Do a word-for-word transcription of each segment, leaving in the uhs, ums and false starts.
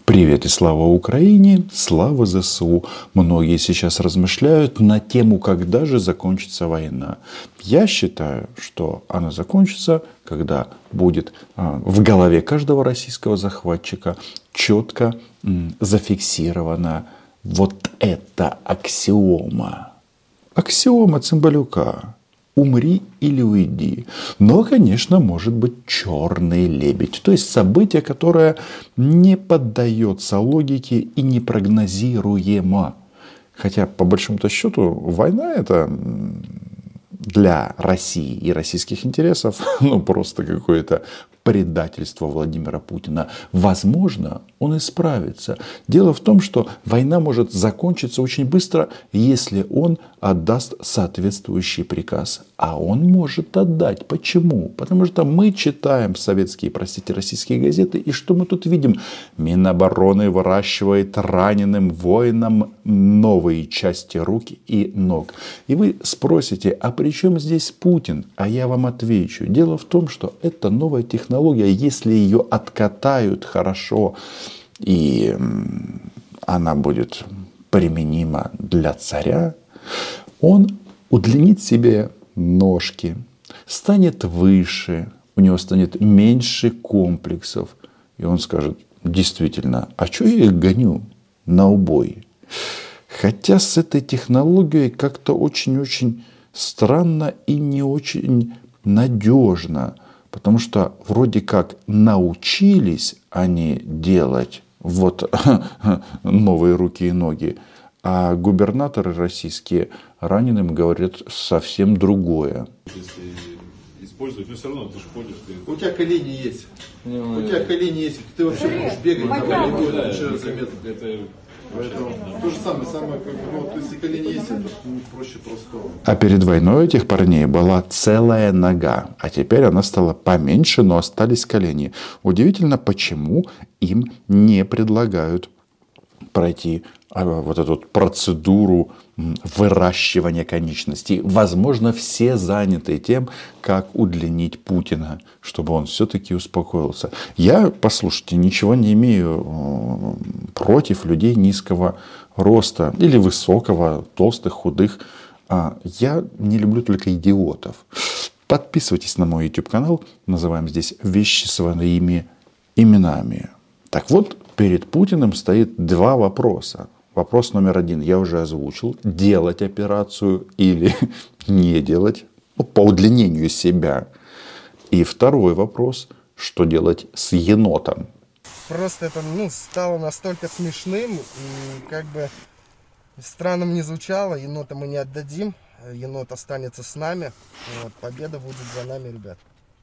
Привет и слава Украине, слава ЗСУ. Многие сейчас размышляют на тему, когда же закончится война. Я считаю, что она закончится, когда будет в голове каждого российского захватчика четко зафиксирована вот эта аксиома. Аксиома Цымбалюка. Умри или уйди. Но, конечно, может быть черный лебедь. То есть событие, которое не поддается логике и непрогнозируемо. Хотя, по большому-то счету, война это для России и российских интересов ну просто какое-то предательство Владимира Путина. Возможно, он исправится. Дело в том, что война может закончиться очень быстро, если он отдаст соответствующий приказ. А он может отдать. Почему? Потому что мы читаем советские, простите, российские газеты, и что мы тут видим? Минобороны выращивает раненым воинам новые части рук и ног. И вы спросите, а при чем здесь Путин? А я вам отвечу. Дело в том, что это новая технология. Если ее откатают хорошо, и она будет применима для царя, он удлинит себе ножки, станет выше, у него станет меньше комплексов. И он скажет, действительно, а что я их гоню на убой? Хотя с этой технологией как-то очень-очень странно и не очень надежно. Потому что вроде как научились они делать вот новые руки и ноги, а губернаторы российские раненым говорят совсем другое. Если использовать, но все равно ты же ходишь. Ты... У тебя колени есть. Не, у тебя колени есть. Ты вообще можешь бегать на колени, это вообще заметно. Это... Поэтому то же самое, самое как ну, вот, если колени есть, это ну, проще простого. А перед войной у этих парней была целая нога, а теперь она стала поменьше, но остались колени. Удивительно, почему им не предлагают пройти вот эту процедуру выращивания конечностей. Возможно, все заняты тем, как удлинить Путина, чтобы он все-таки успокоился. Я, послушайте, ничего не имею против людей низкого роста или высокого, толстых, худых. Я не люблю только идиотов. Подписывайтесь на мой YouTube канал. Называем здесь вещи своими именами. Так вот, перед Путиным стоит два вопроса. Вопрос номер один я уже озвучил. Делать операцию или не делать, ну, по удлинению себя. И второй вопрос, что делать с енотом. Просто это ну, стало настолько смешным и как бы странным не звучало. Енота мы не отдадим, енот останется с нами. Вот, победа будет за нами, ребят.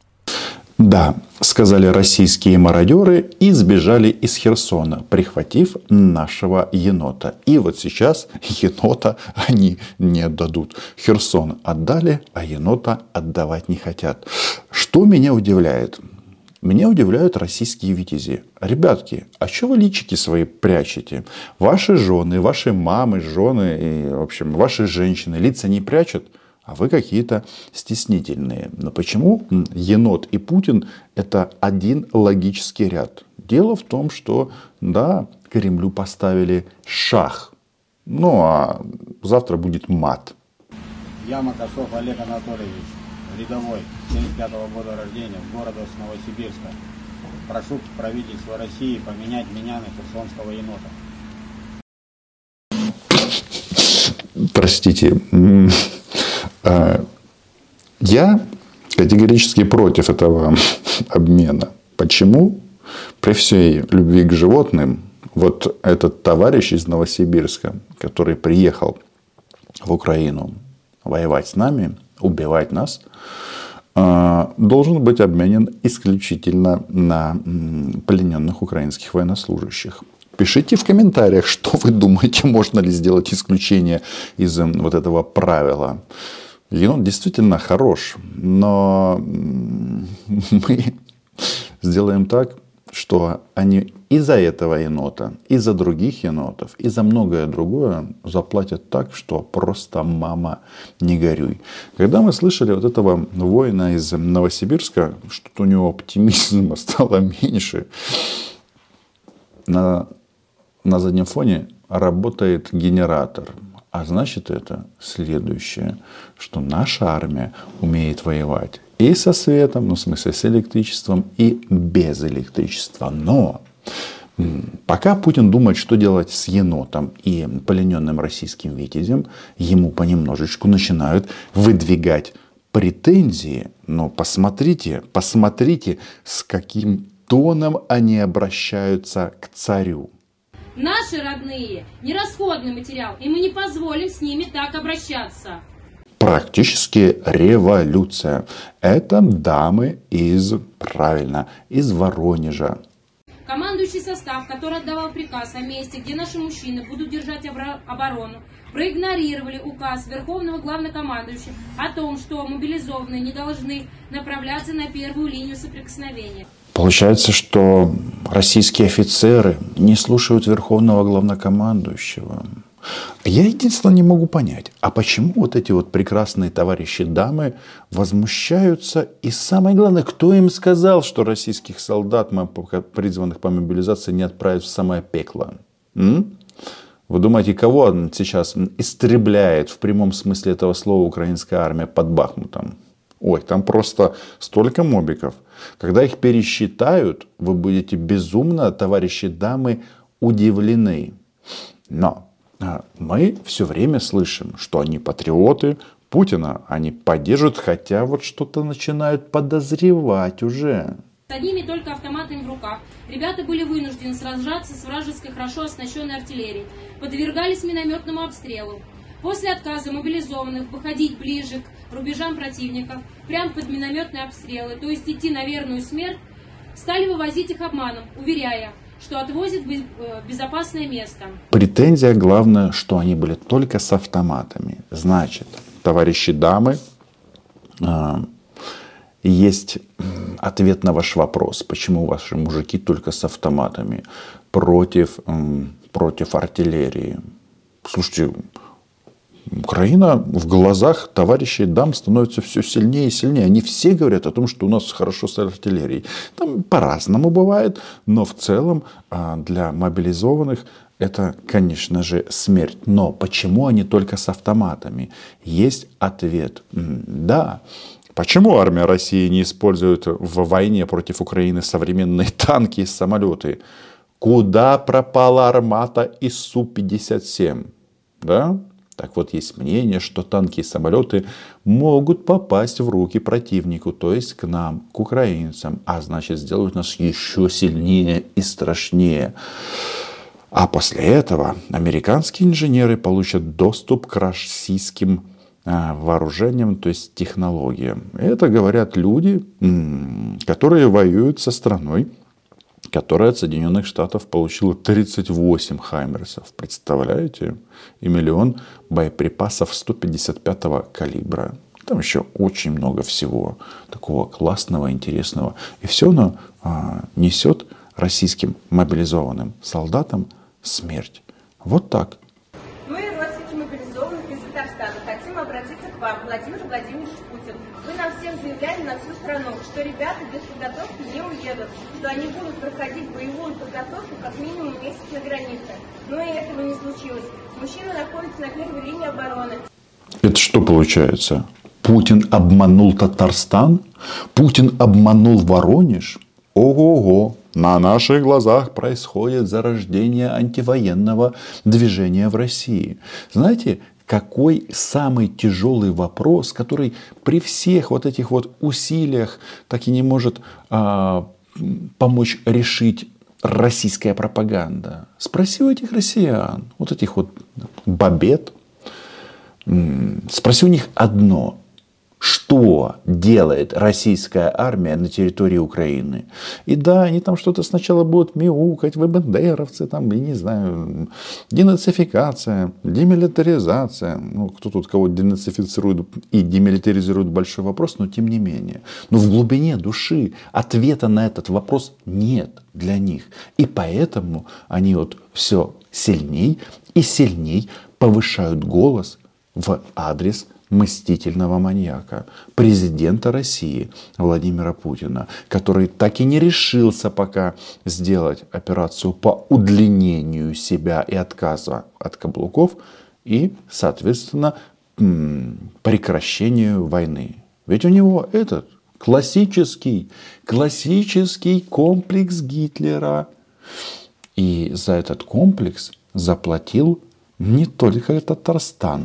Да, сказали российские мародеры и сбежали из Херсона, прихватив нашего енота. И вот сейчас енота они не отдадут. Херсон отдали, а енота отдавать не хотят. Что меня удивляет? Меня удивляют российские витязи. Ребятки, а что вы личики свои прячете? Ваши жены, ваши мамы, жены, и, в общем, ваши женщины лица не прячут? А вы какие-то стеснительные. Но почему енот и Путин – это один логический ряд? Дело в том, что, да, Кремлю поставили шах. Ну, а завтра будет мат. Я Макашов Олег Анатольевич, рядовой, семьдесят пятого года рождения, города Новосибирска. Прошу правительство России поменять меня на херсонского енота. Простите. Я категорически против этого обмена. Почему? При всей любви к животным, вот этот товарищ из Новосибирска, который приехал в Украину воевать с нами, убивать нас, должен быть обменен исключительно на плененных украинских военнослужащих. Пишите в комментариях, что вы думаете, можно ли сделать исключение из вот этого правила. Енот действительно хорош, но мы сделаем так, что они и за этого енота, и за других енотов, и за многое другое заплатят так, что просто мама не горюй. Когда мы слышали вот этого воина из Новосибирска, что-то у него оптимизма стало меньше. на, на заднем фоне работает генератор. А значит это следующее, что наша армия умеет воевать и со светом, ну в смысле с электричеством, и без электричества. Но пока Путин думает, что делать с енотом и плененным российским витязем, ему понемножечку начинают выдвигать претензии. Но посмотрите, посмотрите, с каким тоном они обращаются к царю. Наши родные – нерасходный материал, и мы не позволим с ними так обращаться. Практически революция. Это дамы из, правильно, из Воронежа. Командующий состав, который отдавал приказ о месте, где наши мужчины будут держать оборону, проигнорировали указ Верховного Главнокомандующего о том, что мобилизованные не должны направляться на первую линию соприкосновения. Получается, что российские офицеры не слушают Верховного Главнокомандующего. Я единственное не могу понять, а почему вот эти вот прекрасные товарищи дамы возмущаются? И самое главное, кто им сказал, что российских солдат, призванных по мобилизации, не отправят в самое пекло? М? Вы думаете, кого он сейчас истребляет в прямом смысле этого слова украинская армия под Бахмутом? Ой, там просто столько мобиков. Когда их пересчитают, вы будете безумно, товарищи дамы, удивлены. Но мы все время слышим, что они патриоты Путина, они поддерживают, хотя вот что-то начинают подозревать уже. С одними только автоматами в руках ребята были вынуждены сражаться с вражеской хорошо оснащенной артиллерией, подвергались минометному обстрелу. После отказа мобилизованных выходить ближе к рубежам противника, прямо под минометные обстрелы, то есть идти на верную смерть, стали вывозить их обманом, уверяя, что отвозят в безопасное место. Претензия главная, что они были только с автоматами. Значит, товарищи дамы, есть ответ на ваш вопрос, почему ваши мужики только с автоматами против, против артиллерии. Слушайте, Украина в глазах товарищей дам становится все сильнее и сильнее. Они все говорят о том, что у нас хорошо с артиллерией. Там по-разному бывает, но в целом для мобилизованных это, конечно же, смерть. Но почему они только с автоматами? Есть ответ. Да. Почему армия России не использует в войне против Украины современные танки и самолеты? Куда пропала армата из Су пятьдесят семь? Да? Так вот, есть мнение, что танки и самолеты могут попасть в руки противнику, то есть к нам, к украинцам, а значит сделают нас еще сильнее и страшнее. А после этого американские инженеры получат доступ к российским вооружениям, то есть технологиям. Это говорят люди, которые воюют со страной, которая от Соединенных Штатов получила тридцать восемь хаймерсов. Представляете? И миллион боеприпасов сто пятьдесят пятого калибра. Там еще очень много всего такого классного, интересного. И все оно а, несет российским мобилизованным солдатам смерть. Вот так. Мы, родственники мобилизованных из Татарстана, хотим обратиться к вам, Владимир Владимирович Путин. Вы нам всем заявляли на всю страну, что ребята без подготовки не уедут, что они будут проходить боевую подготовку как минимум месяц на границе. Но и этого не случилось. Мужчины находятся на первой линии обороны. Это что получается? Путин обманул Татарстан? Путин обманул Воронеж? Ого-го! На наших глазах происходит зарождение антивоенного движения в России. Знаете, какой самый тяжелый вопрос, который при всех вот этих вот усилиях так и не может а, помочь решить российская пропаганда? Спроси у этих россиян, вот этих вот бабет, спроси у них одно. Что делает российская армия на территории Украины? И да, они там что-то сначала будут мяукать, вы бандеровцы, там, я не знаю, денацификация, демилитаризация. Ну, кто тут кого денацифицирует и демилитаризирует, большой вопрос, но тем не менее. Но в глубине души ответа на этот вопрос нет для них. И поэтому они вот все сильней и сильней повышают голос в адрес мстительного маньяка, президента России Владимира Путина, который так и не решился пока сделать операцию по удлинению себя и отказа от каблуков и, соответственно, прекращению войны. Ведь у него этот классический, классический комплекс Гитлера. И за этот комплекс заплатил не только Татарстан.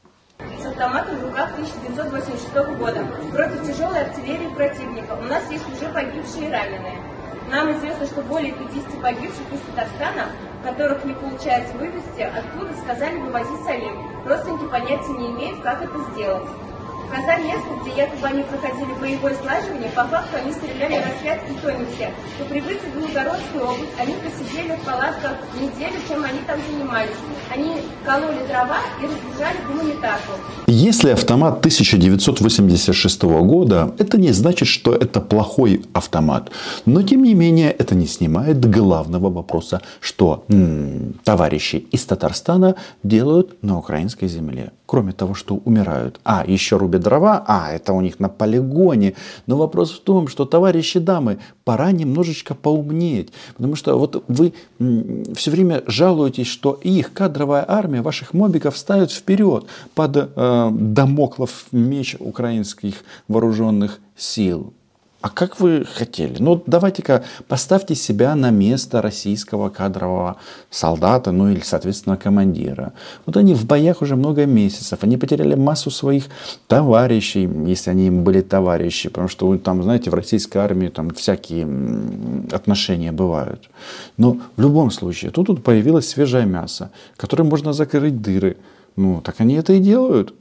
С автоматом в руках тысяча девятьсот восемьдесят шестого года против тяжелой артиллерии противника. У нас есть уже погибшие и раненые. Нам известно, что более пятидесяти погибших из Татарстана, которых не получается вывести, оттуда сказали вывозить самим. Родственники понятия не имеют, как это сделать. Казань место, где якобы они проходили боевое слаживание, по факту они стреляли на свят, и то не все. По прибытии в Белгородскую область они посидели в палатках неделю, чем они там занимались. Они кололи дрова и разгружали гуманитарку. Если автомат тысяча девятьсот восемьдесят шестого года, это не значит, что это плохой автомат. Но тем не менее, это не снимает главного вопроса, что м-м, товарищи из Татарстана делают на украинской земле. Кроме того, что умирают. А, еще рубят дрова. А, это у них на полигоне. Но вопрос в том, что, товарищи дамы, пора немножечко поумнеть. Потому что вот вы все время жалуетесь, что их кадровая армия ваших мобиков ставит вперед под э, дамоклов меч украинских вооруженных сил. А как вы хотели? Ну, давайте-ка поставьте себя на место российского кадрового солдата, ну или, соответственно, командира. Вот они в боях уже много месяцев, они потеряли массу своих товарищей, если они им были товарищи, потому что там, знаете, в российской армии там всякие отношения бывают. Но в любом случае, тут, тут появилось свежее мясо, которым можно закрыть дыры. Ну, так они это и делают.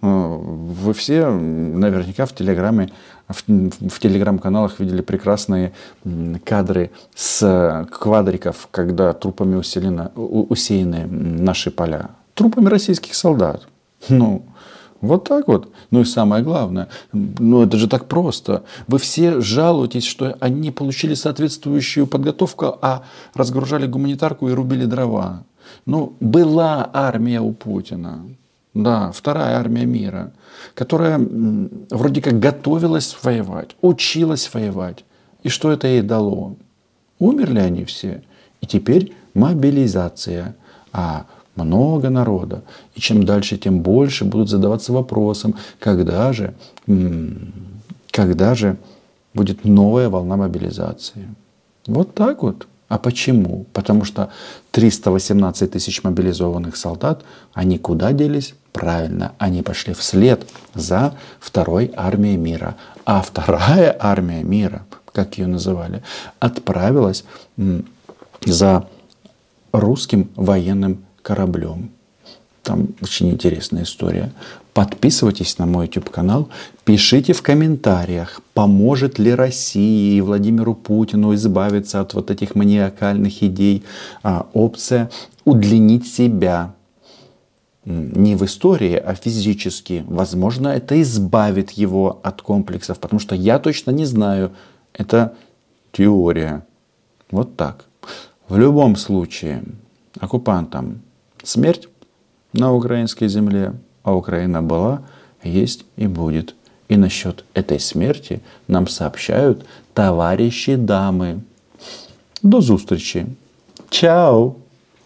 Вы все наверняка в Телеграме, в, в Телеграм-каналах видели прекрасные кадры с квадриков, когда трупами усилено, усеяны наши поля. Трупами российских солдат. Ну, вот так вот. Ну и самое главное, ну это же так просто. Вы все жалуетесь, что они получили соответствующую подготовку, а разгружали гуманитарку и рубили дрова. Ну, была армия у Путина. Да, вторая армия мира, которая вроде как готовилась воевать, училась воевать. И что это ей дало? Умерли они все. И теперь мобилизация. А много народа. И чем дальше, тем больше будут задаваться вопросом, когда же, когда же будет новая волна мобилизации. Вот так вот. А почему? Потому что триста восемнадцать тысяч мобилизованных солдат, они куда делись? Правильно, они пошли вслед за второй армией мира. А вторая армия мира, как ее называли, отправилась за русским военным кораблем. Там очень интересная история. Подписывайтесь на мой YouTube-канал, пишите в комментариях, поможет ли России и Владимиру Путину избавиться от вот этих маниакальных идей. А, опция удлинить себя. Не в истории, а физически. Возможно, это избавит его от комплексов, потому что я точно не знаю. Это теория. Вот так. В любом случае, оккупантам смерть на украинской земле, а Украина была, есть и будет. И насчет этой смерти нам сообщают товарищи дамы. До зустрічі. Чао!